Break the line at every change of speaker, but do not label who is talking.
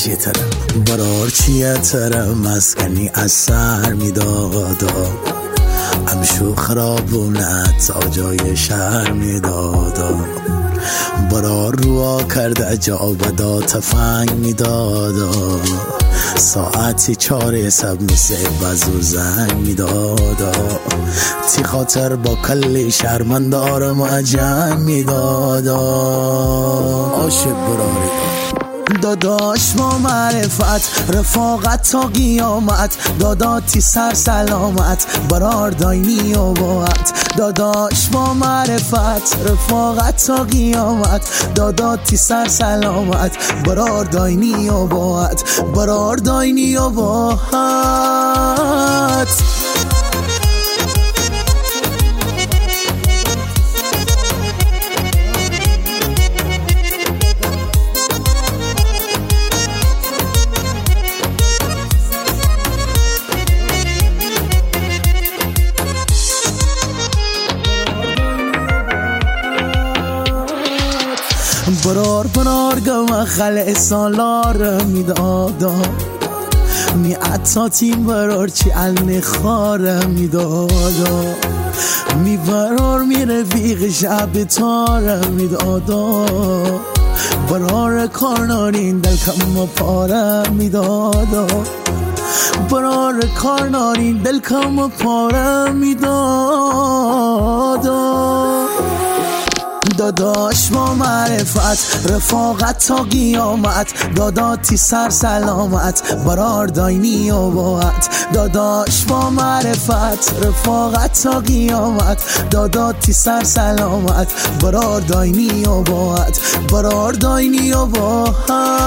چیه ترم برار چیه ترم مسکنی از سر میدادا امشو خرابونت آجای شهر میدادا برار روا کرده جا بدا تفنگ میدادا ساعتی 4 سب میسه بزو زنگ میدادا تی خاطر با کلی شرمندارم اجنگ میدادا عاشق براری داداش با معرفت رفاقت تا قیامت داداتی سر سلامت برار داینی و باعت داداش با معرفت رفاقت تا قیامت داداتی سر سلامت برار داینی و باعت برار داینی و باعت برار گم خل سالار میدادا می عطاتیم برار چی علم خار میدادا می برار می رفیق شب تار میدادا برار کارنارین دل کم پاره میدادا برار کارنارین دل کم پاره میدادا داداش با معرفت رفاقت تا قیامت داداتی سر سلامت برار داینی و باعت داداش با معرفت رفاقت تا قیامت داداتی سر سلامت برار داینی و باعت برار داینی و باعت